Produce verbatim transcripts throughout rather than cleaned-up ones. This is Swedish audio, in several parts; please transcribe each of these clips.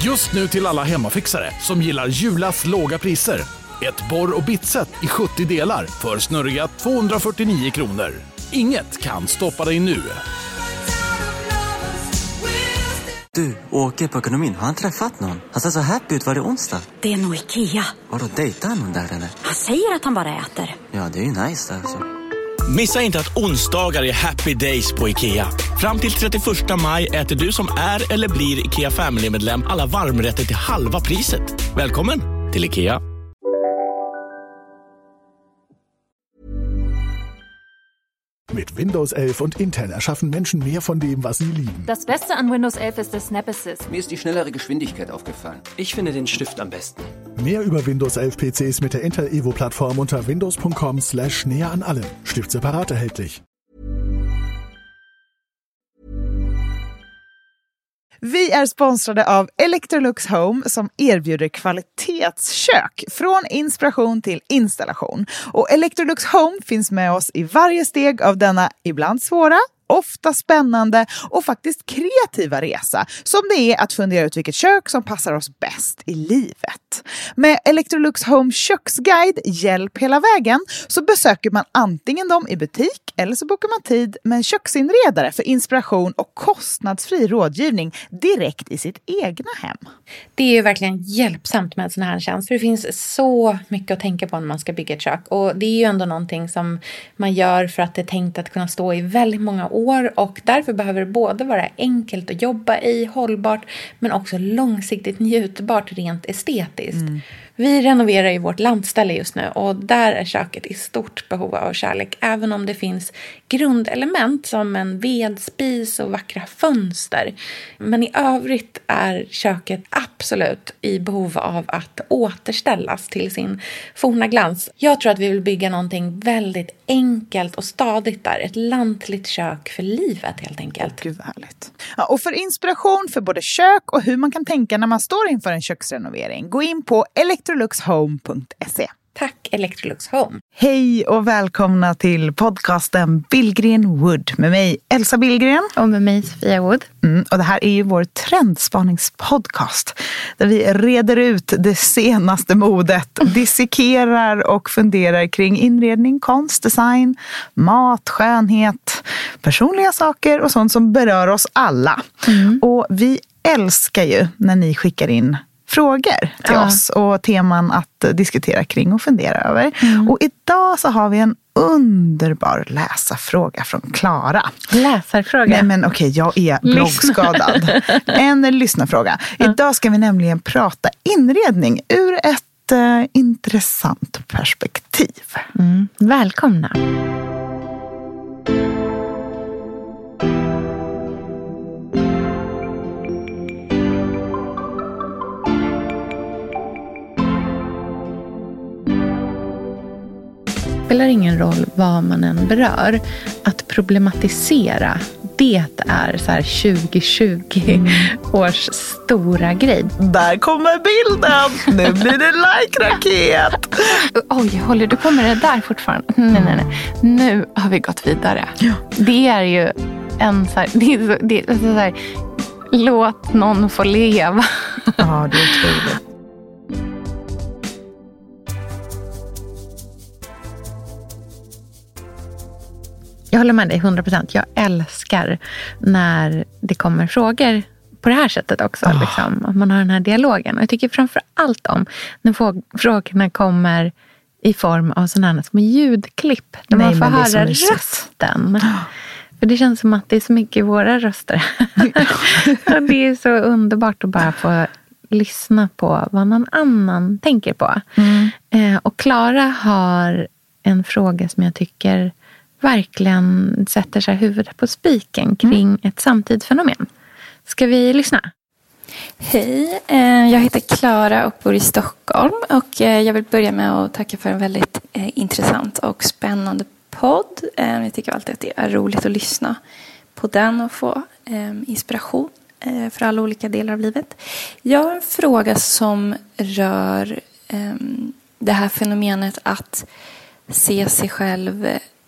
Just nu till alla hemmafixare som gillar Julas låga priser. Ett borr- och bitset i sjuttio delar för snurriga tvåhundrafyrtionio kronor. Inget kan stoppa dig nu. Du, åker på ekonomin. Har han träffat någon? Han ser så happy ut. Var det onsdag? Det är nog Ikea. Har du dejtat någon där eller? Han säger att han bara äter. Ja, det är ju nice alltså. Missa inte att onsdagar är happy days på Ikea. Fram till trettioförsta maj äter du som är eller blir Ikea Family-medlem alla varmrätter till halva priset. Välkommen till Ikea. Mit Windows elf und Intel erschaffen Menschen mehr von dem, was sie lieben. Das Beste an Windows elf ist der Snap Assist. Mir ist die schnellere Geschwindigkeit aufgefallen. Ich finde den Stift am besten. Mehr über Windows elf P Cs mit der Intel Evo-Plattform unter windows.com slash näher an allem. Stift separat erhältlich. Vi är sponsrade av Electrolux Home som erbjuder kvalitetskök från inspiration till installation. Och Electrolux Home finns med oss i varje steg av denna ibland svåra, ofta spännande och faktiskt kreativa resa som det är att fundera ut vilket kök som passar oss bäst i livet. Med Electrolux Home köksguide hjälp hela vägen så besöker man antingen dem i butik eller så bokar man tid med en köksinredare för inspiration och kostnadsfri rådgivning direkt i sitt egna hem. Det är ju verkligen hjälpsamt med sån här tjänst. För det finns så mycket att tänka på när man ska bygga ett kök. Och det är ju ändå någonting som man gör för att det är tänkt att kunna stå i väldigt många år. Och därför behöver det både vara enkelt att jobba i, hållbart, men också långsiktigt njutbart rent estetiskt. Mm. Vi renoverar ju vårt landställe just nu och där är köket i stort behov av kärlek. Även om det finns grundelement som en vedspis och vackra fönster. Men i övrigt är köket absolut i behov av att återställas till sin forna glans. Jag tror att vi vill bygga någonting väldigt enkelt och stadigt där. Ett lantligt kök för livet helt enkelt. Gud vad härligt. Ja, och för inspiration för både kök och hur man kan tänka när man står inför en köksrenovering, gå in på electrolux home punkt se. Tack Electrolux Home. Hej och välkomna till podcasten Billgren Wood med mig Elsa Billgren. Och med mig Sofia Wood. Mm, och det här är ju vår trendspaningspodcast där vi reder ut det senaste modet, dissekerar och funderar kring inredning, konst, design, mat, skönhet, personliga saker och sånt som berör oss alla. Mm. Och vi älskar ju när ni skickar in frågor till ja. oss och teman att diskutera kring och fundera över. Mm. Och idag så har vi en underbar läsarfråga från Klara. Läsarfråga? Nej men okej, okay, jag är bloggskadad. En lyssnarfråga. Ja. Idag ska vi nämligen prata inredning ur ett uh, intressant perspektiv. Mm. Välkomna. Det spelar ingen roll vad man än berör. Att problematisera, det är så här tjugo tjugo mm. års stora grej. Där kommer bilden! Nu blir det like-raket! Oj, håller du på med det där fortfarande? Nej, nej, nej. Nu har vi gått vidare. Ja. Det är ju en så här, det är så, det är så här, låt någon få leva. Ja, det är otroligt. Jag håller med dig hundra procent. Jag älskar när det kommer frågor på det här sättet också. Oh. Liksom, att man har den här dialogen. Och jag tycker framför allt om när frågorna kommer i form av sådana här små ljudklipp. Där Nej, man får höra rösten. Oh. För det känns som att det är så mycket i våra röster. Och det är så underbart att bara få lyssna på vad någon annan tänker på. Mm. Eh, och Klara har en fråga som jag tycker verkligen sätter sig huvudet på spiken kring mm. ett samtidsfenomen. Ska vi lyssna? Hej, jag heter Klara och bor i Stockholm. Och jag vill börja med att tacka för en väldigt intressant och spännande podd. Jag tycker alltid att det är roligt att lyssna på den och få inspiration för alla olika delar av livet. Jag har en fråga som rör det här fenomenet att se sig själv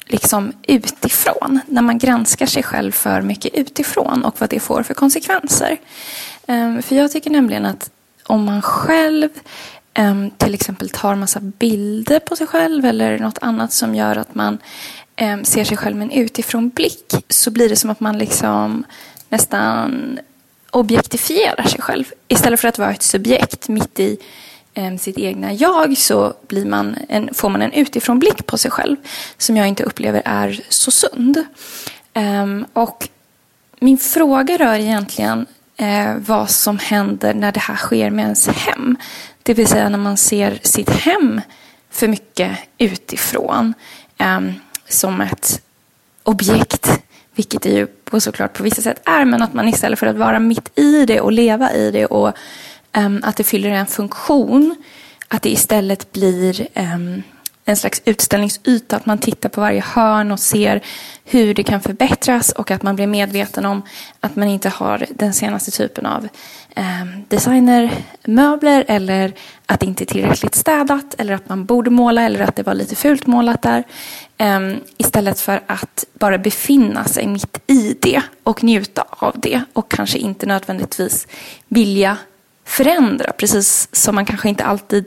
liksom utifrån. När man granskar sig själv för mycket utifrån och vad det får för konsekvenser. Um, för jag tycker nämligen att om man själv um, till exempel tar massa bilder på sig själv eller något annat som gör att man um, ser sig själv med en utifrån blick, så blir det som att man liksom nästan objektifierar sig själv. Istället för att vara ett subjekt mitt i um, sitt egna jag, så blir man en, får man en utifrån blick på sig själv som jag inte upplever är så sund. Um, och min fråga rör egentligen eh, vad som händer när det här sker med ens hem. Det vill säga när man ser sitt hem för mycket utifrån um, som ett objekt. Vilket det ju på såklart på vissa sätt är, men att man istället för att vara mitt i det och leva i det och um, att det fyller en funktion, att det istället blir um, en slags utställningsyta, att man tittar på varje hörn och ser hur det kan förbättras och att man blir medveten om att man inte har den senaste typen av um, designermöbler eller att det inte är tillräckligt städat eller att man borde måla eller att det var lite fult målat där. Um, istället för att bara befinna sig mitt i det och njuta av det och kanske inte nödvändigtvis vilja förändra, precis som man kanske inte alltid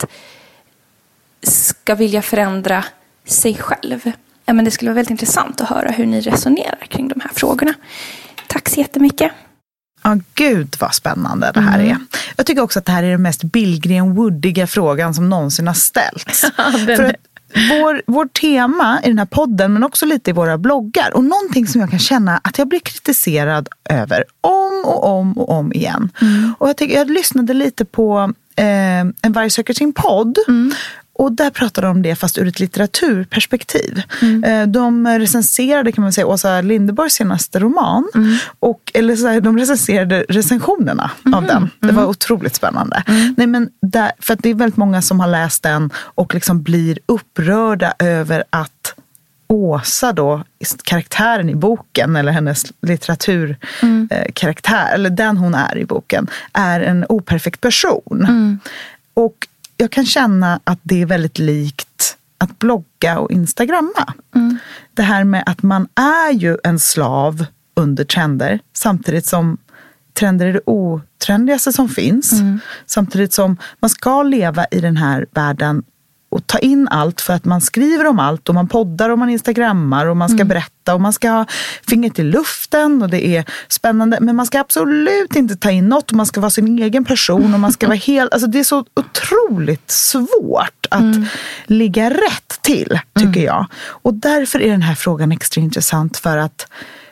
ska vilja förändra sig själv. Ja, men det skulle vara väldigt intressant att höra hur ni resonerar kring de här frågorna. Tack så jättemycket. Ja, oh, gud vad spännande det här mm. är. Jag tycker också att det här är den mest Billgren-woodiga frågan som någonsin har ställts. För att vår, vår tema i den här podden, men också lite i våra bloggar, och någonting som jag kan känna att jag blir kritiserad över om och om och om igen. Mm. Och jag, tycker, jag lyssnade lite på eh, En varg söker sin podd. Mm. Och där pratade de om det fast ur ett litteraturperspektiv. Mm. De recenserade, kan man säga, Åsa Linderborgs senaste roman. Mm. Och, eller så här, de recenserade recensionerna mm. av den. Det var otroligt spännande. Mm. Nej, men där, för att det är väldigt många som har läst den och liksom blir upprörda över att Åsa då, karaktären i boken, eller hennes litteraturkaraktär, mm. eller den hon är i boken, är en operfekt person. Mm. Och jag kan känna att det är väldigt likt att blogga och instagramma. Mm. Det här med att man är ju en slav under trender, samtidigt som trender är det otrendigaste som finns. Mm. Samtidigt som man ska leva i den här världen och ta in allt, för att man skriver om allt och man poddar och man instagrammar och man ska mm. berätta och man ska ha fingret i luften och det är spännande, men man ska absolut inte ta in något och man ska vara sin egen person och man ska vara helt, alltså det är så otroligt svårt att mm. ligga rätt till, tycker mm. jag. Och därför är den här frågan extra intressant, för att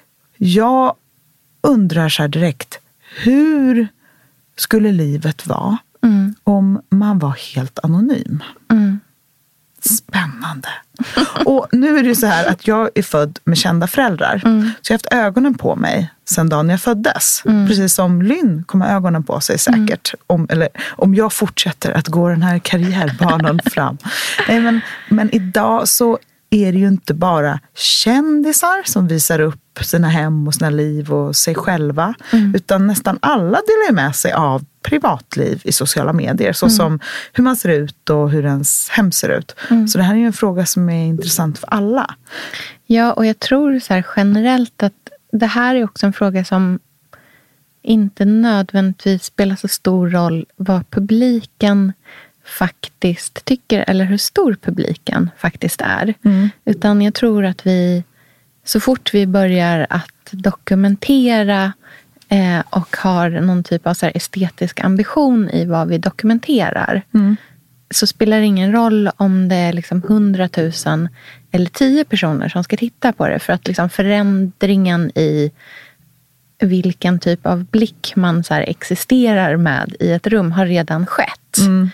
jag undrar så här direkt, hur skulle livet vara mm. om man var helt anonym? Mm. Spännande. Och nu är det så här att jag är född med kända föräldrar. Mm. Så jag har haft ögonen på mig sedan dagen jag föddes. Mm. Precis som Lynn kommer ögonen på sig säkert. Mm. Om, eller, om jag fortsätter att gå den här karriärbanan fram. Nej, men, men idag så är det ju inte bara kändisar som visar upp sina hem och sina liv och sig själva. Mm. Utan nästan alla delar med sig av privatliv i sociala medier. Så mm. som hur man ser ut och hur ens hem ser ut. Mm. Så det här är ju en fråga som är intressant för alla. Ja, och jag tror så här generellt att det här är också en fråga som inte nödvändigtvis spelar så stor roll vad publiken faktiskt tycker eller hur stor publiken faktiskt är. Mm. Utan jag tror att vi, så fort vi börjar att dokumentera eh, och har någon typ av så här estetisk ambition i vad vi dokumenterar, mm. så spelar det ingen roll om det är liksom hundratusen eller tio personer som ska titta på det, för att liksom förändringen i vilken typ av blick man så här existerar med i ett rum har redan skett. Mm.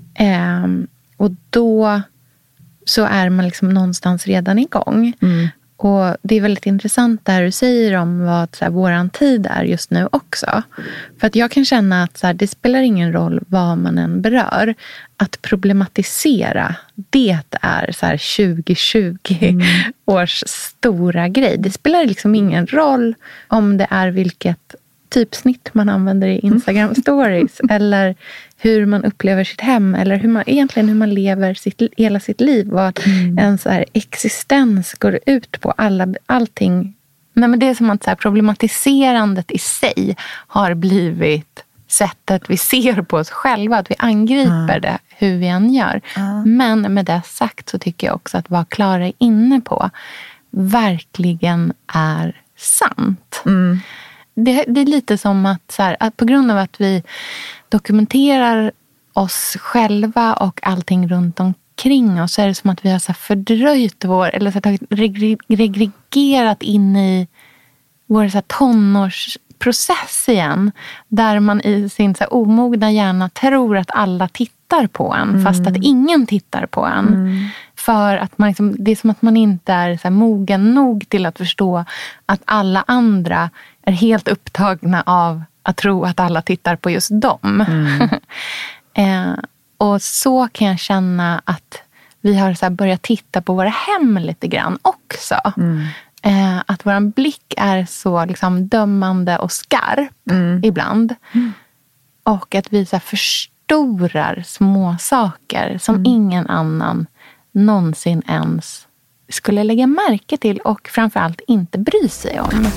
Um, och då så är man liksom någonstans redan igång. Mm. Och det är väldigt intressant det här du säger om vad så här, våran tid är just nu också. För att jag kan känna att så här, det spelar ingen roll vad man än berör. Att problematisera, det är så här tjugo tjugo mm. års stora grej. Det spelar liksom ingen roll om det är vilket typsnitt man använder i Instagram stories eller hur man upplever sitt hem eller hur man, egentligen hur man lever sitt, hela sitt liv. Vad mm. en så här existens går ut på. Alla, allting. Nej, men det är som att så här, problematiserandet i sig har blivit sättet vi ser på oss själva. Att vi angriper mm. det hur vi än gör. Mm. Men med det sagt så tycker jag också att vad Klara är inne på verkligen är sant. Mm. Det, det är lite som att, så här, att på grund av att vi dokumenterar oss själva och allting runt omkring oss så är det som att vi har så här fördröjt vår, eller så här tagit regre, regregerat in i vår så här tonårsprocess igen. Där man i sin så här omogna hjärna tror att alla tittar på en mm. fast att ingen tittar på en. Mm. För att man liksom, det är som att man inte är så här mogen nog till att förstå att alla andra är helt upptagna av att tro att alla tittar på just dem. Mm. eh, och så kan jag känna att vi har så här börjat titta på våra hem lite grann också. Mm. Eh, att våran blick är så liksom dömande och skarp mm. ibland. Mm. Och att vi så här förstorar små saker som mm. ingen annan någonsin ens skulle lägga märke till och framförallt inte bry sig om.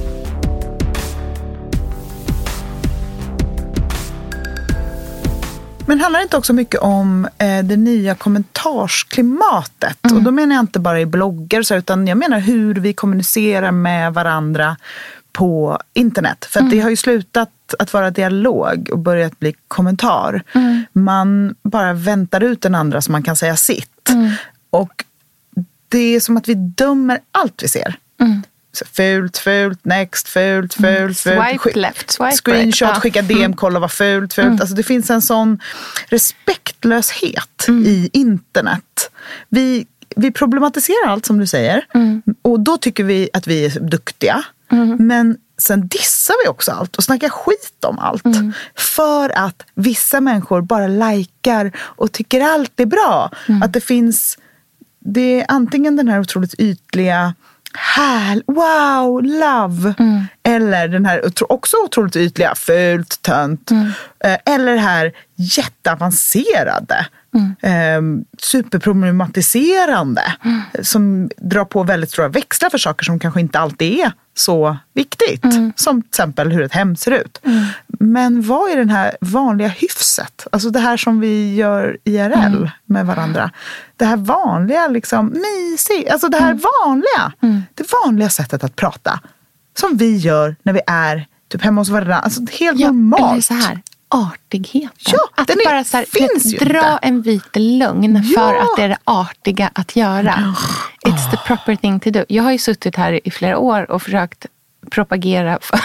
Men handlar det inte också mycket om eh, det nya kommentarsklimatet? Mm. Och då menar jag inte bara i bloggar så, utan jag menar hur vi kommunicerar med varandra på internet. För att mm. det har ju slutat att vara dialog och börjat bli kommentar. Mm. Man bara väntar ut den andra så man kan säga sitt. Mm. Och det är som att vi dömer allt vi ser. Mm. Så fult, fult, next, fult, fult, mm. Swipe fult. left, swipe Screenshot, right. skicka D M, mm. kolla vad fult, fult. Mm. Alltså det finns en sån respektlöshet mm. i internet. Vi, vi problematiserar allt som du säger. Mm. Och då tycker vi att vi är duktiga. Mm. Men sen dissar vi också allt och snackar skit om allt. Mm. För att vissa människor bara likar och tycker allt är bra. Mm. Att det finns, det är antingen den här otroligt ytliga här, wow, love. Mm. Eller den här också otroligt ytliga, fult, tönt. Mm. Eller det här jätteavancerade. Mm. Eh, superproblematiserande. Mm. Som drar på väldigt stora växlar för saker som kanske inte alltid är så viktigt. Mm. Som till exempel hur ett hem ser ut. Mm. Men vad är den här vanliga hyfset? Alltså det här som vi gör I R L mm. med varandra. Det här vanliga liksom, mysigt. Alltså det här mm. vanliga. Mm. Det vanliga sättet att prata. Som vi gör när vi är typ hemma hos varandra. Alltså helt ja, normalt. Eller så här. Artigheten. Ja, att den bara är, så här, finns ju dra inte. En vit lögn ja. För att det är det artiga att göra. It's the proper thing to do. Jag har ju suttit här i flera år och försökt propagera för,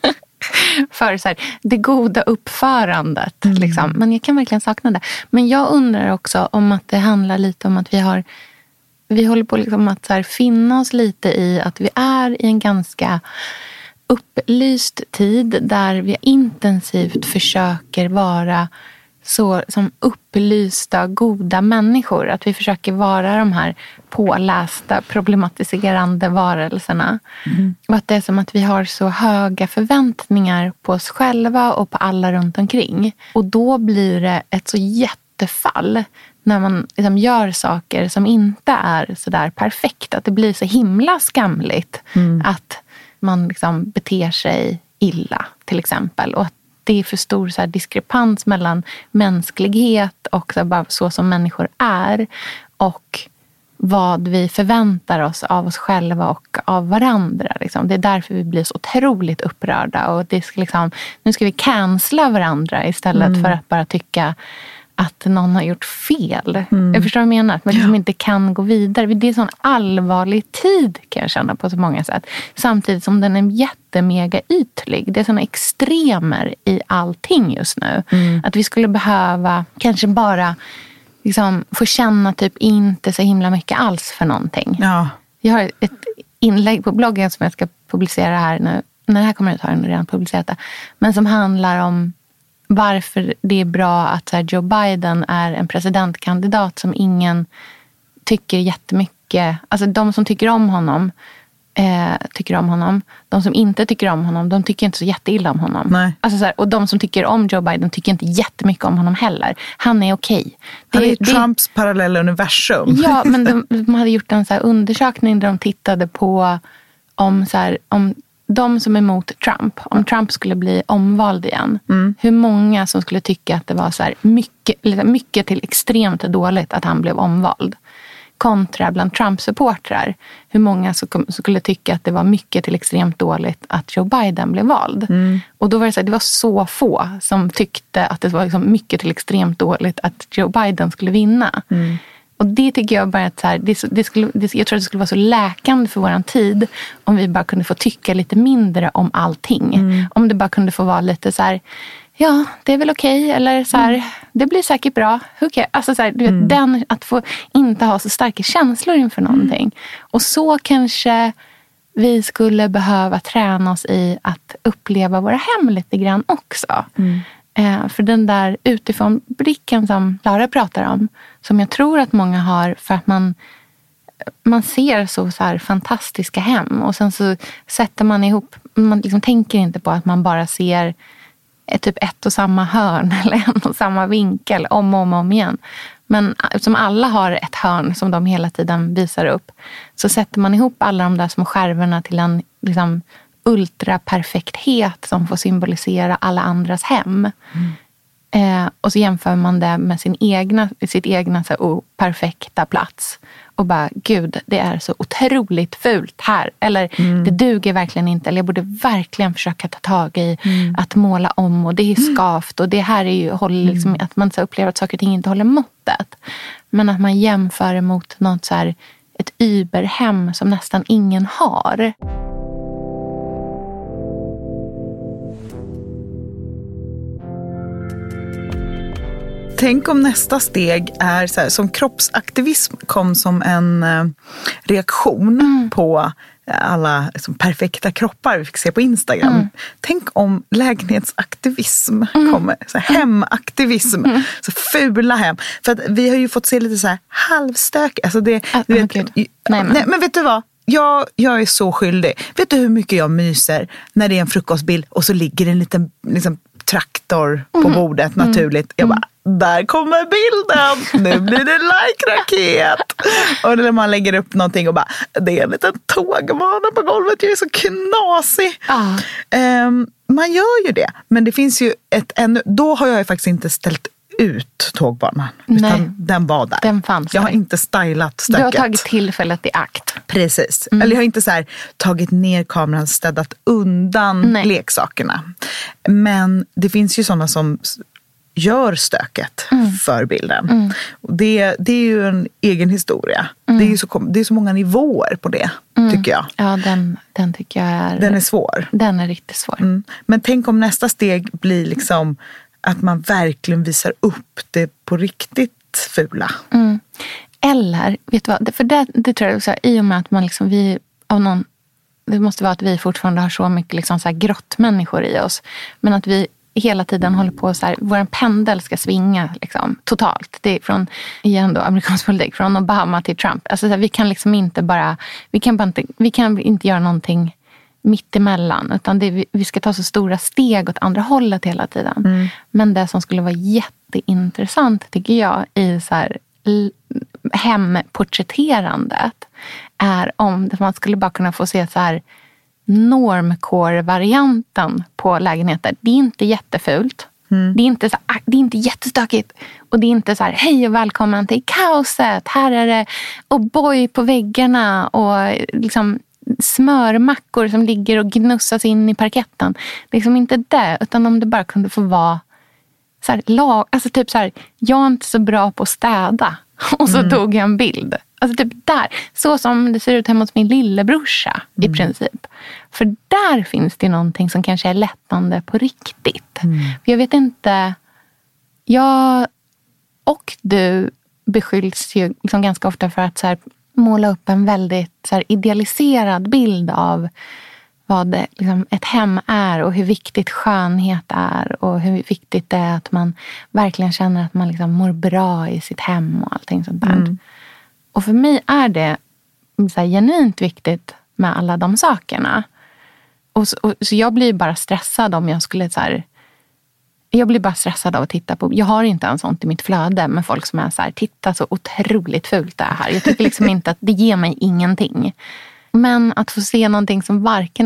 för så här, det goda uppförandet. Mm. Liksom. Men jag kan verkligen sakna det. Men jag undrar också om att det handlar lite om att vi har vi håller på liksom att så här, finna oss lite i att vi är i en ganska upplyst tid där vi intensivt försöker vara så som upplysta, goda människor. Att vi försöker vara de här pålästa, problematiserande varelserna. Mm. Och att det är som att vi har så höga förväntningar på oss själva och på alla runt omkring. Och då blir det ett så jättefall när man liksom gör saker som inte är så där perfekt. Att det blir så himla skamligt mm. att man liksom beter sig illa till exempel. Och att det är för stor så här diskrepans mellan mänsklighet och så, bara så som människor är och vad vi förväntar oss av oss själva och av varandra. Liksom. Det är därför vi blir så otroligt upprörda. Och det ska liksom, nu ska vi cancella varandra istället mm. för att bara tycka att någon har gjort fel. Mm. Jag förstår vad jag menar. Men liksom ja. inte kan gå vidare. Det är en sån allvarlig tid kan jag känna på så många sätt. Samtidigt som den är jättemega ytlig. Det är såna extremer i allting just nu. Mm. Att vi skulle behöva kanske bara liksom, få känna typ inte så himla mycket alls för någonting. Ja. Jag har ett inlägg på bloggen som jag ska publicera här nu. När det här kommer ut har jag redan publicerat det. Men som handlar om varför det är bra att så här, Joe Biden är en presidentkandidat som ingen tycker jättemycket. Alltså de som tycker om honom eh, tycker om honom. De som inte tycker om honom, de tycker inte så jätteilla om honom. Nej. Alltså så här, och de som tycker om Joe Biden tycker inte jättemycket om honom heller. Han är okej. Okay. Han är det, Trumps det, parallella universum. Ja, men de, de hade gjort en så här undersökning där de tittade på om, så här, om de som är emot Trump, om Trump skulle bli omvald igen, mm. hur många som skulle tycka att det var så här mycket, mycket till extremt dåligt att han blev omvald. Kontra bland Trump-supportrar, hur många som skulle tycka att det var mycket till extremt dåligt att Joe Biden blev vald. Mm. Och då var det så här, det var så få som tyckte att det var liksom mycket till extremt dåligt att Joe Biden skulle vinna. Mm. Och det tycker jag bara att så här, det, det skulle, det, jag tror att det skulle vara så läkande för våran tid om vi bara kunde få tycka lite mindre om allting. Mm. Om det bara kunde få vara lite så här, ja, det är väl okej. Okay, eller så här, mm. det blir säkert bra. Okay. Alltså så här, du vet, mm. den, att få inte ha så starka känslor inför någonting. Mm. Och så kanske vi skulle behöva träna oss i att uppleva våra hem lite grann också. Mm. Eh, för den där utifrån blicken som Lara pratar om, som jag tror att många har för att man, man ser så, så här fantastiska hem. Och sen så sätter man ihop, man liksom tänker inte på att man bara ser är typ ett och samma hörn eller en och samma vinkel om och om, och om igen. Men som alla har ett hörn som de hela tiden visar upp, så sätter man ihop alla de där små skärvorna till en liksom ultraperfekthet som får symbolisera alla andras hem. Mm. Eh, och så jämför man det med sin egna, sitt egna så här, oh, perfekta plats. Och bara, gud, det är så otroligt fult här. Eller mm. det duger verkligen inte. Eller jag borde verkligen försöka ta tag i mm. att måla om. Och det är skavt. Och det här är ju håller, liksom, mm. att man så upplever att saker och ting inte håller måttet. Men att man jämför emot något så här, ett überhem som nästan ingen har. Tänk om nästa steg är så här, som kroppsaktivism kom som en eh, reaktion mm. på alla liksom, perfekta kroppar vi fick se på Instagram. Mm. Tänk om lägenhetsaktivism mm. kommer, så här, hemaktivism, mm. så fula hem. För att vi har ju fått se lite så här halvstök. Alltså det, oh, du vet, oh, nej, men. Nej, men vet du vad? Jag, jag är så skyldig. Vet du hur mycket jag myser när det är en frukostbild och så ligger en liten liksom, traktor på mm. bordet naturligt. Jag bara, där kommer bilden. Nu blir det like-raket. Och när man lägger upp någonting och bara, det är en liten tågbana på golvet. Jag är så knasig. Ah. Um, man gör ju det. Men det finns ju ett ännu, då har jag ju faktiskt inte ställt ut tågbanan. Nej, utan den var där. Den fanns jag har där. Inte stylat stöket. Du har tagit tillfället i akt. Precis. Mm. Eller jag har inte så här tagit ner kameran, städat undan Nej. leksakerna. Men det finns ju sådana som gör stöket mm. för bilden. Mm. Det, det är ju en egen historia. Mm. Det är ju så, det är så många nivåer på det, mm. tycker jag. Ja, den, den tycker jag är... Den är svår. Den är riktigt svår. Mm. Men tänk om nästa steg blir liksom att man verkligen visar upp det på riktigt fula. Mm. Eller, vet du vad? För det, det tror jag också, i och med att man liksom, vi av någon, det måste vara att vi fortfarande har så mycket liksom så här grottmänniskor i oss. Men att vi hela tiden håller på så här, vår pendel ska svinga liksom, totalt. Det är från, igen då, amerikansk politik, från Obama till Trump. Alltså så här, vi kan liksom inte bara, vi kan bara inte, vi kan inte göra någonting mitt emellan, utan det, vi ska ta så stora steg åt andra hållet hela tiden. Mm. Men det som skulle vara jätteintressant, tycker jag, i så här hemporträtterandet är om man skulle bara kunna få se så här normcore-varianten på lägenheter. Det är inte jättefult. Mm. Det är inte så, det är inte jättestökigt. Och det är inte så här, hej och välkommen till kaoset. Här är det O'boy på väggarna och liksom smörmackor som ligger och gnussas in i parketten. Liksom inte det, utan om det bara kunde få vara så här, lag, alltså typ så här, jag är inte så bra på att städa. Och så mm. tog jag en bild. Alltså typ där, så som det ser ut hemma hos min lillebrorsa mm. i princip. För där finns det någonting som kanske är lättande på riktigt. Mm. För jag vet inte, jag och du beskylls ju liksom ganska ofta för att så här, måla upp en väldigt så här, idealiserad bild av vad det, liksom, ett hem är och hur viktigt skönhet är och hur viktigt det är att man verkligen känner att man liksom mår bra i sitt hem och allting sånt där. Mm. Och för mig är det så här, genuint viktigt med alla de sakerna. Och så, och, så jag blir bara stressad om jag skulle så här... Jag blir bara stressad av att titta på... Jag har inte en sånt i mitt flöde med folk som är så här, titta så otroligt fult det här. Jag tycker liksom inte att det ger mig ingenting. Men att få se någonting som varken...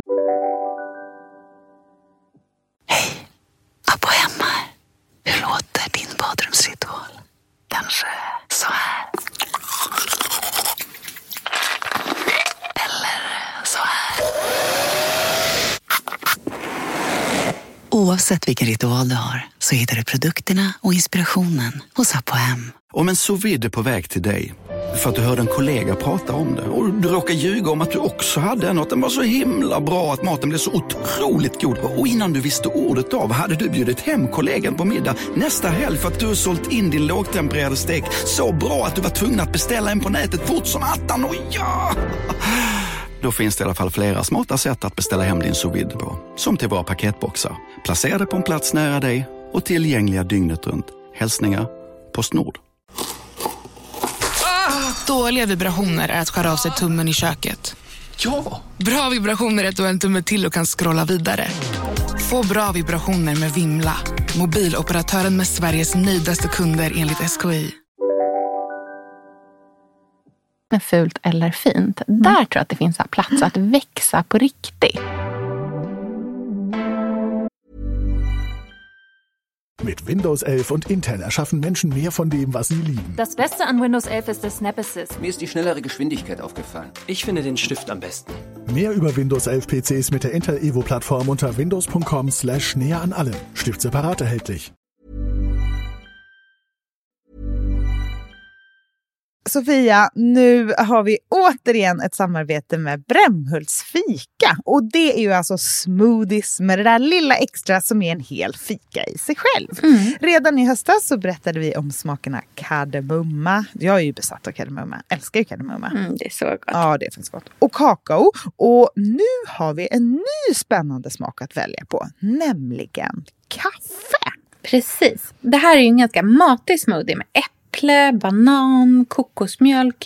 Hej, Appo hemma. Hur låter din badrumsritual? Kanske så här. Eller så här. Oavsett vilken ritual du har så hittar du produkterna och inspirationen hos Appo Hem. Om en sous vide är på väg till dig för att du hörde en kollega prata om det och du råkar ljuga om att du också hade en och att den var så himla bra att maten blev så otroligt god. Och innan du visste ordet av hade du bjudit hem kollegan på middag nästa helg för att du har sålt in din lågtempererade stek så bra att du var tvungen att beställa en på nätet fort som attan. Och ja! Då finns det i alla fall flera smarta sätt att beställa hem din sous vide på. Som till våra paketboxar. Placerade på en plats nära dig och tillgängliga dygnet runt. Hälsningar Postnord. Dåliga vibrationer är att skära av sig tummen i köket. Ja! Bra vibrationer är att du har en tumme till och kan scrolla vidare. Få bra vibrationer med Vimla. Mobiloperatören med Sveriges nöjdaste kunder enligt S K I. Med fult eller fint. Mm. Där tror jag att det finns en plats att växa på riktigt. Mit Windows elf und Intel erschaffen Menschen mehr von dem, was sie lieben. Das Beste an Windows elf ist der Snap Assist. Mir ist die schnellere Geschwindigkeit aufgefallen. Ich finde den Stift am besten. Mehr über Windows elf P Cs mit der Intel Evo-Plattform unter windows.com slash näher an allem. Stift separat erhältlich. Sofia, nu har vi återigen ett samarbete med Brämhults fika. Och det är ju alltså smoothies med det där lilla extra som är en hel fika i sig själv. Mm. Redan i höstas så berättade vi om smakerna kardemumma. Jag är ju besatt av kardemumma. Älskar ju kardemumma. Mm, det är så gott. Ja, det är faktiskt gott. Och kakao. Och nu har vi en ny spännande smak att välja på. Nämligen kaffe. Precis. Det här är ju en ganska matig smoothie med äpple. Äpple, banan, kokosmjölk,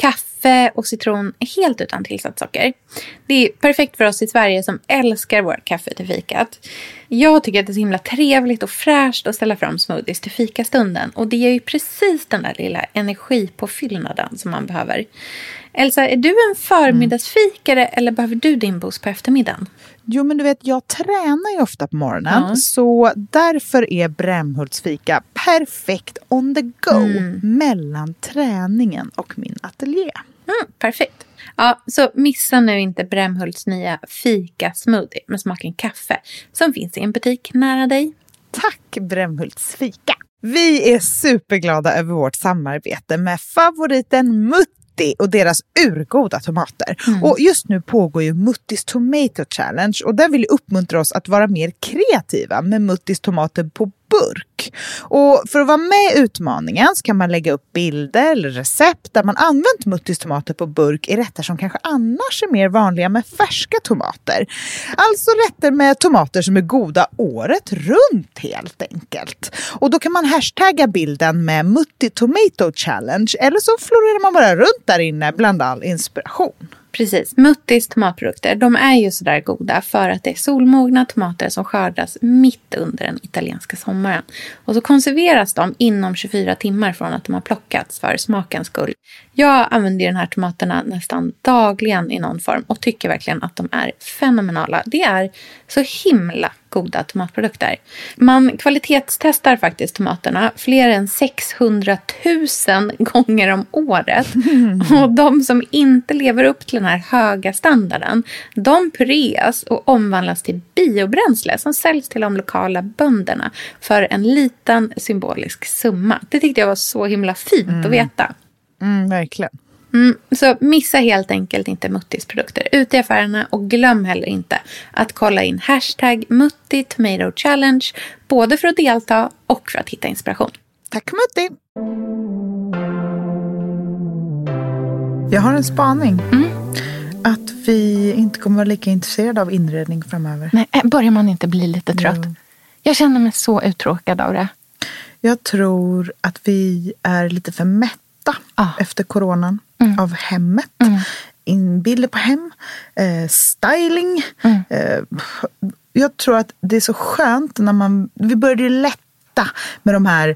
kaffe och citron helt utan tillsatssocker. Det är perfekt för oss i Sverige som älskar vårt kaffe till fikat. Jag tycker att det är så himla trevligt och fräscht att ställa fram smoothies till fikastunden. Och det är ju precis den där lilla energipåfyllnaden som man behöver. Elsa, är du en förmiddagsfikare mm. eller behöver du din boost på eftermiddagen? Jo, men du vet, jag tränar ju ofta på morgonen. Ja. Så därför är Brämhults fika perfekt on the go mm. mellan träningen och min ateljé. Mm, perfekt. Ja, så missa nu inte Brämhults nya fika-smoothie med smaken kaffe som finns i en butik nära dig. Tack Brämhults fika! Vi är superglada över vårt samarbete med favoriten Mutti och deras urgoda tomater. Mm. Och just nu pågår ju Muttis Tomato Challenge och där vill jag uppmuntra oss att vara mer kreativa med Muttis tomater på burk. Och för att vara med i utmaningen så kan man lägga upp bilder eller recept där man använt Muttis tomater på burk i rätter som kanske annars är mer vanliga med färska tomater. Alltså rätter med tomater som är goda året runt helt enkelt. Och då kan man hashtagga bilden med Mutti Tomato Challenge eller så florerar man bara runt där inne bland all inspiration. Precis, Muttis tomatprodukter, de är ju sådär goda för att det är solmogna tomater som skördas mitt under den italienska sommaren. Och så konserveras de inom tjugofyra timmar från att de har plockats för smakens skull. Jag använder de här tomaterna nästan dagligen i någon form och tycker verkligen att de är fenomenala. Det är så himla goda tomatprodukter. Man kvalitetstestar faktiskt tomaterna fler än sexhundratusen gånger om året. Mm. Och de som inte lever upp till den här höga standarden, de pureas och omvandlas till biobränsle som säljs till de lokala bönderna för en liten symbolisk summa. Det tyckte jag var så himla fint mm. att veta. Mm, verkligen. Mm, så missa helt enkelt inte Muttis produkter ute i affärerna och glöm heller inte att kolla in hashtag Mutti Tomato Challenge både för att delta och för att hitta inspiration. Tack Mutti! Jag har en spaning. Mm. Att vi inte kommer vara lika intresserade av inredning framöver. Nej, börjar man inte bli lite trött? Jo. Jag känner mig så uttråkad av det. Jag tror att vi är lite för mätta ah. efter coronan mm. av hemmet. Mm. in bilder på hem, eh, styling. Mm. Eh, jag tror att det är så skönt när man, vi började lätta med de här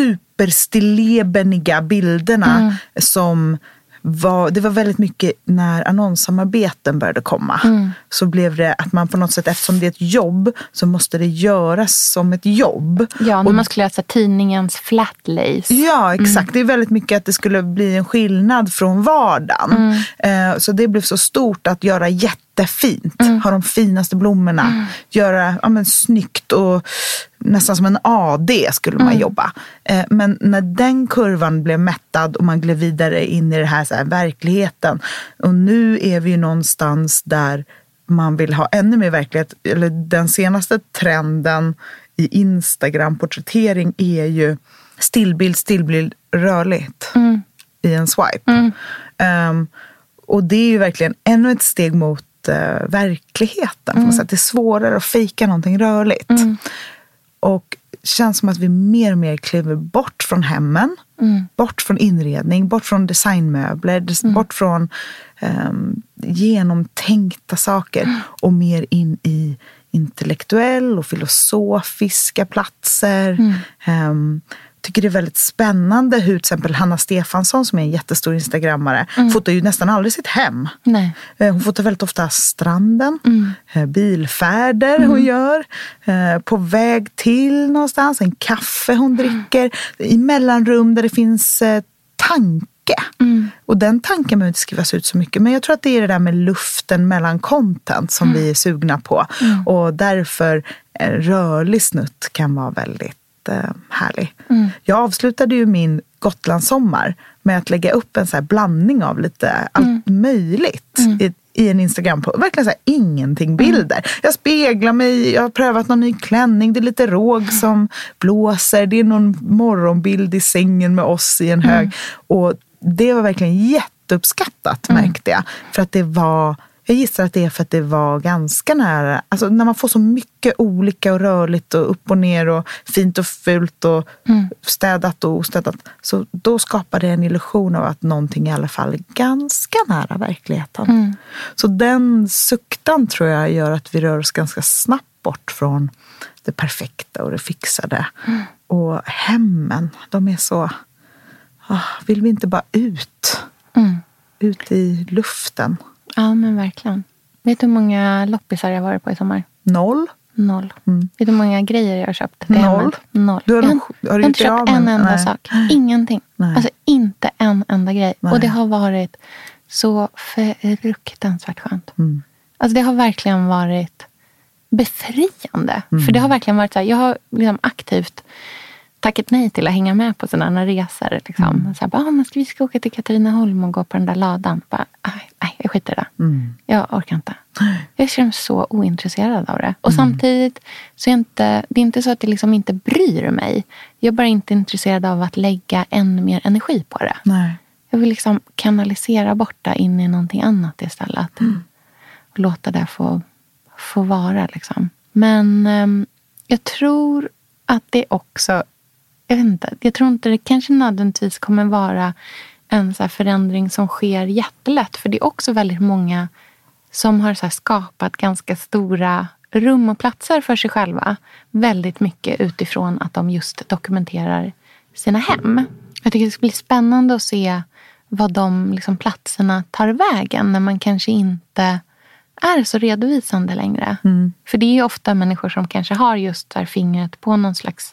superstillebeniga bilderna Mm. som var, det var väldigt mycket när annonssamarbeten började komma. Mm. Så blev det att man på något sätt, eftersom det är ett jobb, så måste det göras som ett jobb. Ja, när och, man skulle läsa tidningens flatlace. Ja, exakt. Mm. Det är väldigt mycket att det skulle bli en skillnad från vardagen. Mm. Eh, så det blev så stort att göra jättefint. Mm. Ha de finaste blommorna. Mm. Göra ja, men, snyggt och nästan som en A D skulle man Mm. jobba. Eh, men när den kurvan blev mättad och man gled vidare in i det här, så här verkligheten. Och nu är vi ju någonstans där man vill ha ännu mer verklighet. Eller den senaste trenden i Instagram-porträttering är ju stillbild, stillbild, rörligt Mm. i en swipe. Mm. Um, och det är ju verkligen ännu ett steg mot uh, verkligheten. Mm. Mm. Det är svårare att fejka någonting rörligt. Mm. Och känns som att vi mer och mer kliver bort från hemmen. Mm. Bort från inredning, bort från designmöbler, Mm. bort från um, genomtänkta saker. Och mer in i intellektuell och filosofiska platser. Mm. Um, tycker det är väldigt spännande hur till exempel Hanna Stefansson, som är en jättestor instagrammare, Mm. fotar ju nästan aldrig sitt hem. Nej. Eh, Hon fotar väldigt ofta stranden, Mm. eh, bilfärder Mm. hon gör, eh, på väg till någonstans, en kaffe hon dricker, i mellanrum där det finns eh, tanke. Mm. Och den tanken behöver inte skrivas ut så mycket. Men jag tror att det är det där med luften mellan content som Mm. vi är sugna på. Mm. Och därför en rörlig snutt kan vara väldigt eh, härlig. Mm. Jag avslutade ju min Gotlandssommar med att lägga upp en så här blandning av lite allt Mm. möjligt Mm. i, i en Instagram. På, verkligen så här ingenting bilder. Jag speglar mig, jag har prövat någon ny klänning, det är lite råg som blåser, det är någon morgonbild i sängen med oss i en hög. Mm. Och det var verkligen jätteuppskattat, Mm. märkte jag. För att det var, jag gissar att det är för att det var ganska nära, alltså när man får så mycket olika och rörligt och upp och ner och fint och fult och Mm. städat och ostädat, så då skapar det en illusion av att någonting i alla fall är ganska nära verkligheten. Mm. Så den suktan tror jag gör att vi rör oss ganska snabbt bort från det perfekta och det fixade. Mm. Och hemmen, de är så, ah, vill vi inte bara ut? Mm. Ut i luften. Ja, men verkligen. Vet du hur många loppisar jag har varit på i sommar? Noll. Noll. Mm. Vet du hur många grejer jag har köpt till Noll. hemmet? Noll. Du har, jag har, har du jag har gjort inte det av köpt med- en enda nej. sak. Ingenting. Nej. Alltså inte en enda grej. Nej. Och det har varit så fruktansvärt skönt. Mm. Alltså det har verkligen varit befriande. Mm. För det har verkligen varit så här, jag har liksom aktivt tackat nej till att hänga med på sådana resor. Liksom. Mm. Så här, bara, ah, men ska vi ska åka till Katrineholm och gå på den där ladan? Bara, nej, nej, jag skiter i det. Mm. Jag orkar inte. Jag känner mig så ointresserad av det. Och Mm. samtidigt så är inte, det är inte så att det liksom inte bryr mig. Jag är bara inte intresserad av att lägga ännu mer energi på det. Nej. Jag vill liksom kanalisera bort det in i någonting annat istället. Mm. Och låta det få, få vara liksom. Men um, jag tror att det också, jag vet inte, jag tror inte det kanske nödvändigtvis kommer vara en så här förändring som sker jättelätt. För det är också väldigt många som har så här skapat ganska stora rum och platser för sig själva. Väldigt mycket utifrån att de just dokumenterar sina hem. Jag tycker det ska bli spännande att se vad de liksom platserna tar vägen när man kanske inte är så redovisande längre. Mm. För det är ju ofta människor som kanske har just där fingret på någon slags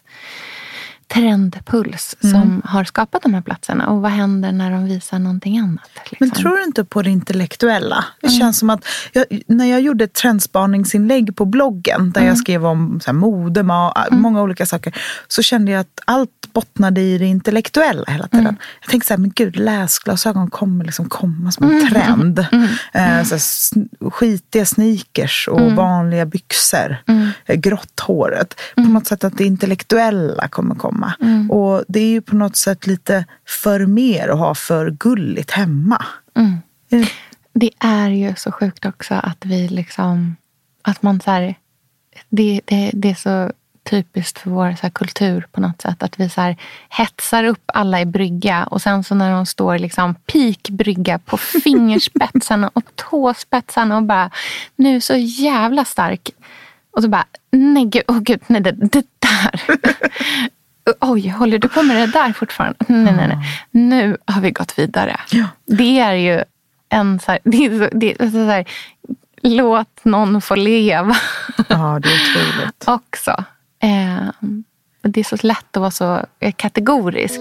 trendpuls Mm. som har skapat de här platserna. Och vad händer när de visar någonting annat? Liksom? Men tror du inte på det intellektuella? Det Mm. känns som att jag, när jag gjorde ett trendspaningsinlägg på bloggen där Mm. jag skrev om så här, mode, ma- Mm. många olika saker, så kände jag att allt bottnade i det intellektuella hela tiden. Mm. Jag tänkte så här, men gud, läsglasögon kommer liksom komma som en Mm. trend. Mm. Eh, så här, sn- skitiga sneakers och Mm. vanliga byxor. Mm. Eh, grått håret. Mm. På något sätt att det intellektuella kommer komma. Mm. Och det är ju på något sätt lite för mer att ha för gulligt hemma. Mm. Mm. Det är ju så sjukt också att vi liksom, att man så här, det, det, det är så typiskt för vår så här, kultur på något sätt. Att vi så här, hetsar upp alla i brygga. Och sen så när de står liksom peak brygga på fingerspetsarna och tåspetsarna och bara, nu så jävla stark. Och så bara, nej gud, åh gud, nej det, det där. Oj, håller du på med det där fortfarande? Nej, nej, nej. Nu har vi gått vidare. Ja. Det är ju en så här, det är så, det är så här, låt någon få leva. Ja, det är otroligt. Också. Eh, det är så lätt att vara så kategorisk.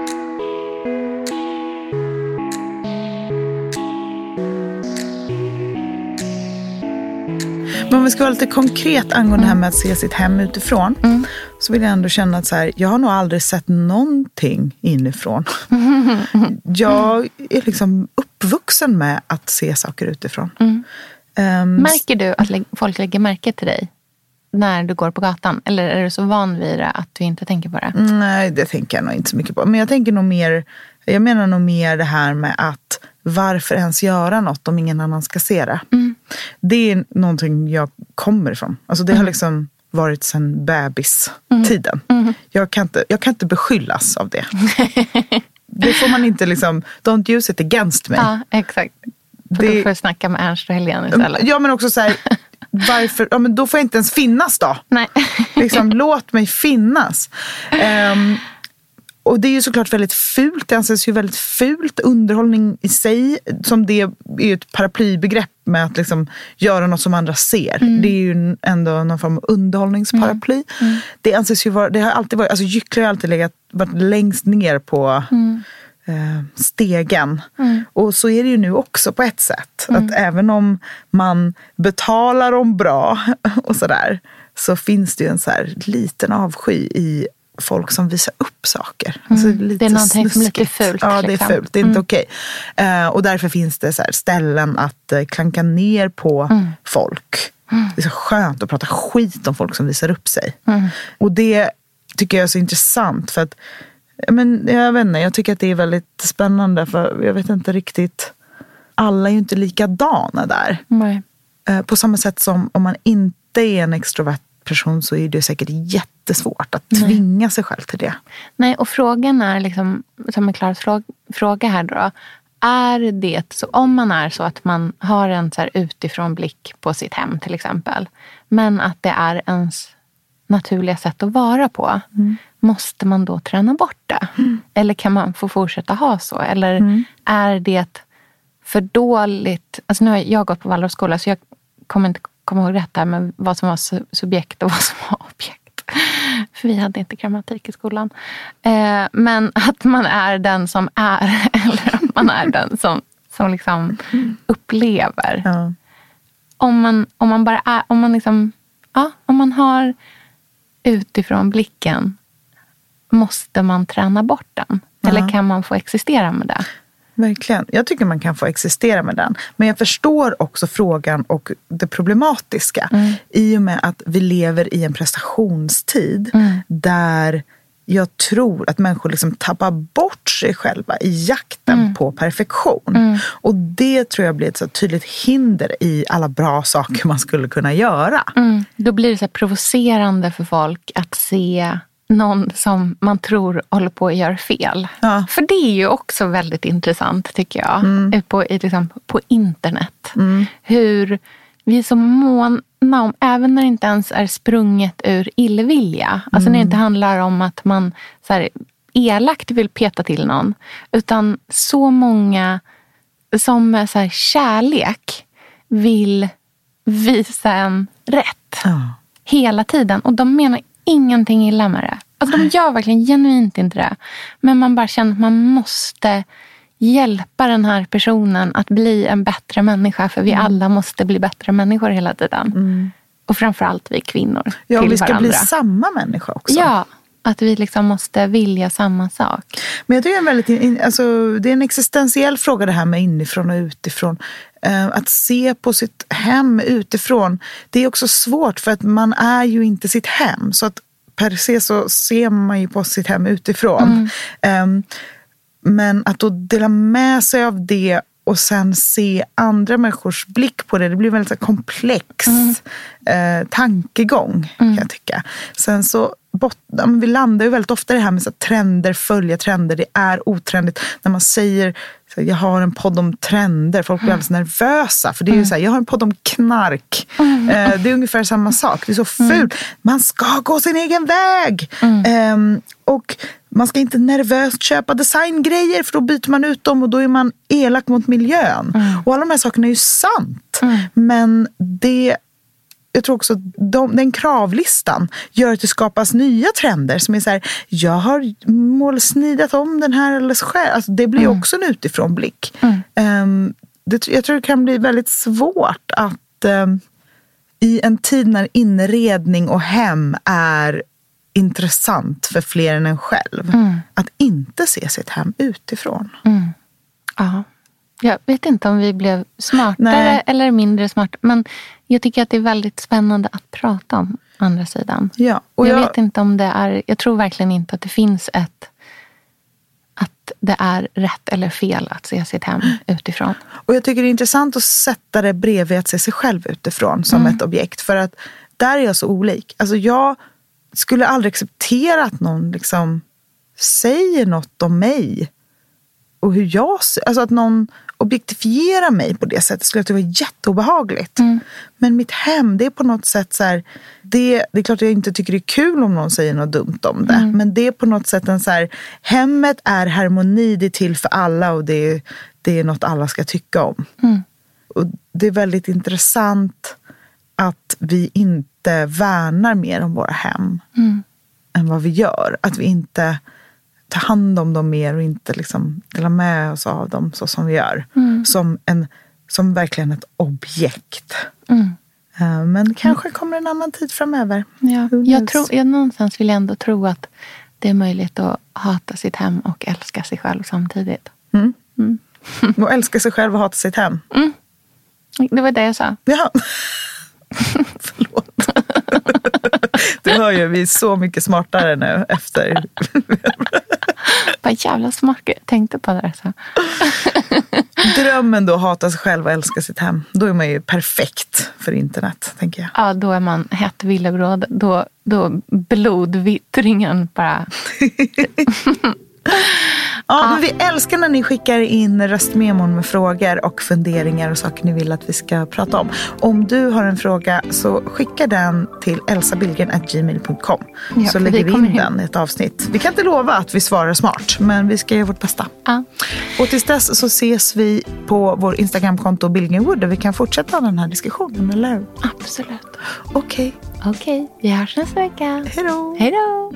Men om vi ska vara lite konkret angående mm. det här med att se sitt hem utifrån mm. så vill jag ändå känna att så här, jag har nog aldrig sett någonting inifrån. Mm. Jag är liksom uppvuxen med att se saker utifrån. Mm. Um, Märker du att folk lägger märke till dig när du går på gatan? Eller är du så van vid det att du inte tänker på det? Nej, det tänker jag nog inte så mycket på. Men jag tänker nog mer, jag menar nog mer det här med att varför ens göra något om ingen annan ska se det? Mm. Det är någonting jag kommer ifrån. Alltså det mm. har liksom varit sedan bebistiden. Mm. Mm. Jag kan inte, jag kan inte beskyllas av det. Det får man inte liksom, don't use it against me. Ja, exakt. För det, då får jag snacka med Ernst och Helene istället. Ja, men också så här, varför, ja, men då får jag inte ens finnas då. Nej. Liksom, låt mig finnas. Um, och det är ju såklart väldigt fult. Det anses ju väldigt fult. Underhållning i sig, som det är ju ett paraplybegrepp med att liksom göra något som andra ser. Mm. Det är ju ändå någon form av underhållningsparaply. Mm. Mm. Det anses ju vara, det har alltid varit, alltså gycklar har alltid legat, varit längst ner på mm. eh, stegen. Mm. Och så är det ju nu också på ett sätt. Mm. Att även om man betalar dem bra och sådär, så finns det ju en så här liten avsky i folk som visar upp saker. Alltså lite det är någonting snuskigt. Som är lite fult. Ja, det är liksom. fult. Det är inte mm. okej. Uh, och därför finns det så här ställen att uh, klanka ner på mm. folk. Mm. Det är så skönt att prata skit om folk som visar upp sig. Mm. Och det tycker jag är så intressant. För att, men jag vet inte, jag tycker att det är väldigt spännande. För jag vet inte riktigt, alla är ju inte likadana där. Nej. Uh, på samma sätt som om man inte är en extrovert person, så är det säkert jättesvårt att tvinga Nej. sig själv till det. Nej, och frågan är liksom, som är Klaras fråga här då, är det så, om man är så att man har en så här utifrån blick på sitt hem till exempel, men att det är ens naturliga sätt att vara på, mm. måste man då träna bort det? Mm. Eller kan man få fortsätta ha så? Eller mm. är det för dåligt? Alltså nu har jag gått på Waldorfskola, så jag kommer inte komma ihåg rätt där med vad som var subjekt och vad som var objekt. För vi hade inte grammatik i skolan. Eh, men att man är den som är, eller att man är den som, som liksom upplever. Ja. Om man, om man bara är, om man liksom, ja, om man har utifrån blicken, måste man träna bort den? Ja. Eller kan man få existera med det? Verkligen. Jag tycker man kan få existera med den. Men jag förstår också frågan och det problematiska. Mm. I och med att vi lever i en prestationstid mm. där jag tror att människor liksom tappar bort sig själva i jakten mm. på perfektion. Mm. Och det tror jag blir ett så tydligt hinder i alla bra saker man skulle kunna göra. Mm. Då blir det så här provocerande för folk att se någon som man tror håller på att göra fel. Ja. För det är ju också väldigt intressant, tycker jag. Mm. På, i, liksom, på internet. Mm. Hur vi är så måna om, även när det inte ens är sprunget ur illvilja. Mm. Alltså när det inte handlar om att man så här, elakt vill peta till någon. Utan så många som med så här, kärlek vill visa en rätt. Ja. Hela tiden. Och de menar ingenting illa med det. Alltså de gör verkligen genuint inte det. Men man bara känner att man måste hjälpa den här personen att bli en bättre människa. För vi mm. alla måste bli bättre människor hela tiden. Mm. Och framförallt vi kvinnor. Ja, till vi ska varandra. bli samma människa också. Ja, att vi liksom måste vilja samma sak. Men jag tycker det är, en väldigt, alltså, det är en existentiell fråga det här med inifrån och utifrån. Att se på sitt hem utifrån, det är också svårt för att man är ju inte sitt hem. Så att per se så ser man ju på sitt hem utifrån. Mm. Um, men att då dela med sig av det och sen se andra människors blick på det. Det blir väldigt så komplex mm. eh, tankegång mm. kan jag tycka. Sen så bot- vi landar ju väldigt ofta i det här med så trender, följa trender. Det är otrendigt. När man säger så jag har en podd om trender, folk blir mm. alldeles nervösa. För det är ju så här, jag har en podd om knark. Mm. Eh, det är ungefär samma sak. Det är så fult. Mm. Man ska gå sin egen väg. Mm. Eh, och man ska inte nervöst köpa designgrejer för då byter man ut dem och då är man elak mot miljön. Mm. Och alla de här sakerna är ju sant. Mm. Men det, jag tror också de, den kravlistan gör att det skapas nya trender som är så här, jag har målsnidat om den här alldeles själv. Alltså det blir mm. också en utifrån blick. Mm. Um, det, jag tror det kan bli väldigt svårt att um, i en tid när inredning och hem är intressant för fler än en själv. Mm. Att inte se sitt hem utifrån. Mm. Ja. Jag vet inte om vi blev smartare Nej. eller mindre smarta. Men jag tycker att det är väldigt spännande att prata om andra sidan. Ja, och jag, jag vet inte om det är... Jag tror verkligen inte att det finns ett... Att det är rätt eller fel att se sitt hem utifrån. Och jag tycker det är intressant att sätta det bredvid att se sig själv utifrån som mm. ett objekt. För att där är jag så olik. Alltså jag skulle aldrig acceptera att någon liksom säger något om mig och hur jag ser, alltså att någon objektifierar mig på det sättet skulle det vara jätteobehagligt. Mm. Men mitt hem, det är på något sätt så här, det, det är klart att jag inte tycker det är kul om någon säger något dumt om det. Mm. Men det är på något sätt en så här, hemmet är harmoni, det är till för alla och det är, det är något alla ska tycka om. Mm. Och det är väldigt intressant att vi inte värnar mer om våra hem mm. än vad vi gör. Att vi inte tar hand om dem mer och inte liksom delar med oss av dem så som vi gör. Mm. Som, en, som verkligen ett objekt. Mm. Uh, men kanske mm. kommer en annan tid framöver. Ja. Jag, tror, jag någonstans vill ändå tro att det är möjligt att hata sitt hem och älska sig själv samtidigt. Mm. Mm. Och älska sig själv och hata sitt hem. Mm. Det var det jag sa. Ja. Förlåt. Du hör ju, vi är så mycket smartare nu efter. Vad jävla smart jag tänkte på det. Så. Drömmen då, hata sig själv och älska sitt hem. Då är man ju perfekt för internet, tänker jag. Ja, då är man hett villebråd. Då, då blodvittringen bara... Ja, men vi älskar när ni skickar in röstmemon med frågor och funderingar och saker ni vill att vi ska prata om. Om du har en fråga så skicka den till elsabillgren at gmail dot com ja, så lägger vi in in den i ett avsnitt. Vi kan inte lova att vi svarar smart, men vi ska göra vårt bästa. Ja. Och tills dess så ses vi på vår Instagramkonto Billgrenwood där vi kan fortsätta den här diskussionen, eller hur? Absolut. Okej. Okay. Okej, okay. Vi hörs nästa vecka. Hej då. Hej då.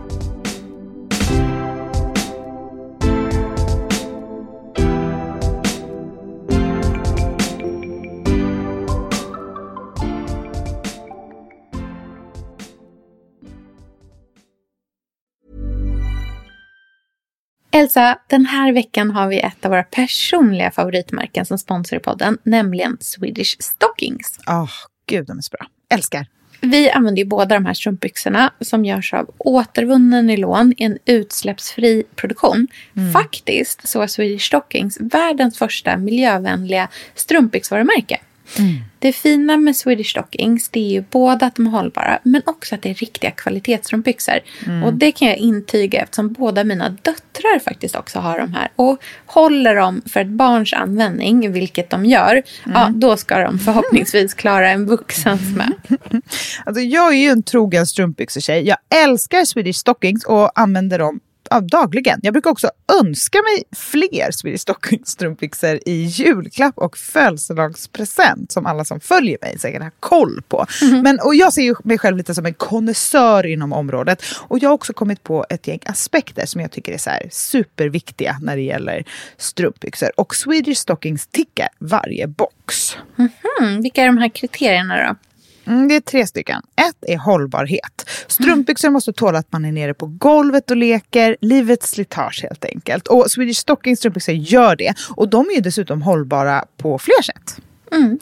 Elsa, den här veckan har vi ett av våra personliga favoritmärken som sponsor i podden, nämligen Swedish Stockings. Åh, oh, gud, de är så bra. Älskar. Vi använder ju båda de här strumpbyxorna som görs av återvunnen nylon i en utsläppsfri produktion. Mm. Faktiskt så är Swedish Stockings världens första miljövänliga strumpbyxvarumärke. Mm. Det fina med Swedish Stockings, det är ju både att de är hållbara men också att det är riktiga kvalitetsstrumpbyxor. Mm. Och det kan jag intyga eftersom båda mina döttrar faktiskt också har de här. Och håller de för ett barns användning, vilket de gör, mm. ja, då ska de förhoppningsvis klara en vuxens med. Alltså jag är ju en trogen strumpbyxor-tjej. Jag älskar Swedish Stockings och använder dem ja, dagligen. Jag brukar också önska mig fler Swedish Stockings strumpbyxor i julklapp och födelsedagspresent som alla som följer mig säkert har koll på. Mm-hmm. Men, och jag ser ju mig själv lite som en konnässör inom området och jag har också kommit på ett gäng aspekter som jag tycker är så här superviktiga när det gäller strumpbyxor och Swedish Stockings tickar varje box. Mm-hmm. Vilka är de här kriterierna då? Mm, det är tre stycken. Ett är hållbarhet. Strumpbyxor mm. måste tåla att man är nere på golvet och leker. Livets slitage helt enkelt. Och Swedish Stockings strumpbyxor gör det. Och de är ju dessutom hållbara på fler sätt. Mm.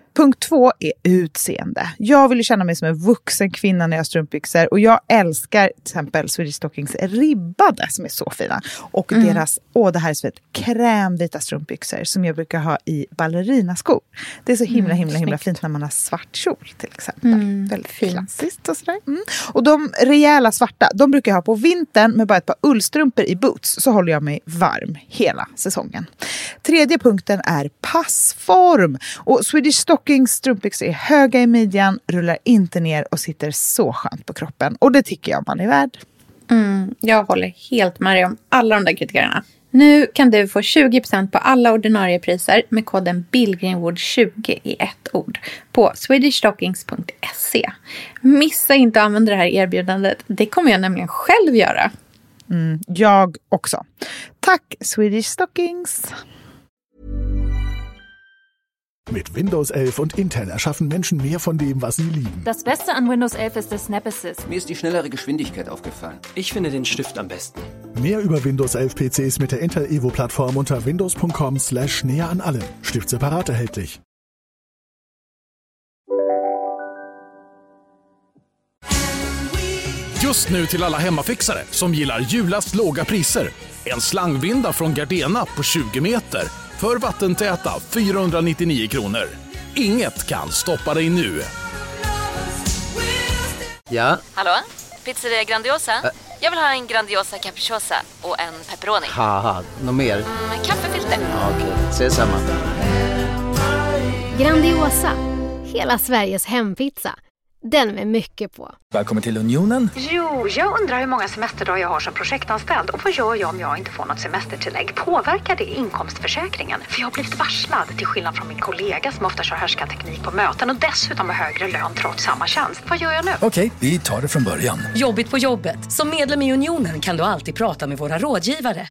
Punkt två är utseende. Jag vill ju känna mig som en vuxen kvinna när jag har strumpbyxor. Och jag älskar till exempel Swedish Stockings ribbade som är så fina. Och mm. deras, åh det här är så fint, krämvita strumpbyxor som jag brukar ha i ballerinaskor. Det är så himla, himla, himla fint när man har svart kjol till exempel. Mm, väldigt fint. Klassiskt och sådär. Mm. Och de rejäla svarta, de brukar jag ha på vintern med bara ett par ullstrumpor i boots. Så håller jag mig varm hela säsongen. Tredje punkten är passform. Och Swedish Stockings strumpbyxor är höga i midjan, rullar inte ner och sitter så skönt på kroppen. Och det tycker jag man är värd. Mm, jag håller helt med dig om alla de där kriterierna. Nu kan du få tjugo procent på alla ordinarie priser med koden Billgrenwood tjugo i ett ord på swedish stockings punkt se. Missa inte att använda det här erbjudandet. Det kommer jag nämligen själv göra. Mm, jag också. Tack Swedish Stockings! Mit Windows elf und Intel erschaffen Menschen mehr von dem, was sie lieben. Das Beste an Windows elf ist der Snap Assist. Mir ist die schnellere Geschwindigkeit aufgefallen. Ich finde den Stift am besten. Mehr über Windows elf P Cs mit der Intel Evo-Plattform unter windows punkt com slash näher an allem. Stift separat erhältlich. Just nu till alla hemmafixare som gillar Julas låga priser. En slangvinda från Gardena på tjugo meter för vattentäta fyrahundranittionio kronor. Inget kan stoppa dig nu. Ja? Hallå? Pizzeria Grandiosa? Ä Jag vill ha en Grandiosa capriciosa och en pepperoni. Haha, något mer? Mm, kaffefilter. Ja, okej, okay. Ses samma. Grandiosa, hela Sveriges hempizza. Den med mycket på. Välkommen till Unionen. Jo, jag undrar hur många semesterdagar jag har som projektanställd. Och vad gör jag om jag inte får något semestertillägg? Påverkar det inkomstförsäkringen? För jag har blivit varslad, till skillnad från min kollega som ofta kör härskarteknik på möten och dessutom har högre lön trots samma tjänst. Vad gör jag nu? Okej, vi tar det från början. Jobbigt på jobbet. Som medlem i Unionen kan du alltid prata med våra rådgivare.